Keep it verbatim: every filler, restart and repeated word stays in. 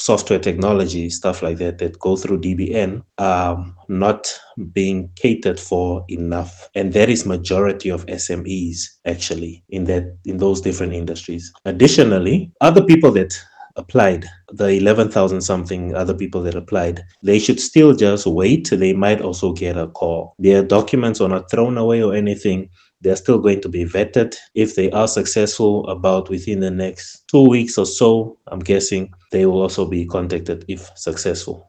software technology, stuff like that, that go through D B N are not being catered for enough. And that is majority of S M Es actually in that in those different industries. Additionally, other people that applied, the eleven thousand something other people that applied, they should still just wait. They might also get a call. Their documents are not thrown away or anything. They're still going to be vetted. If they are successful, about within the next two weeks or so, I'm guessing they will also be contacted if successful.